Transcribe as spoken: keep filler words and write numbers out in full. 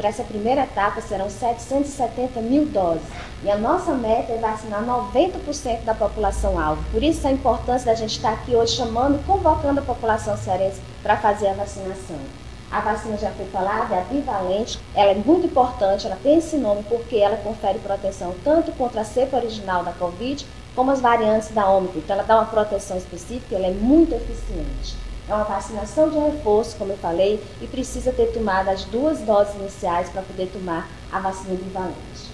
para essa primeira etapa serão setecentos e setenta mil doses. E a nossa meta é vacinar noventa por cento da população-alvo. Por isso a importância da gente estar aqui hoje chamando e convocando a população cearense para fazer a vacinação. A vacina já foi falada, é a bivalente, ela é muito importante, ela tem esse nome porque ela confere proteção tanto contra a cepa original da Covid, como as variantes da Ômicron. Então ela dá uma proteção específica, ela é muito eficiente. É uma vacinação de reforço, como eu falei, e precisa ter tomado as duas doses iniciais para poder tomar a vacina bivalente.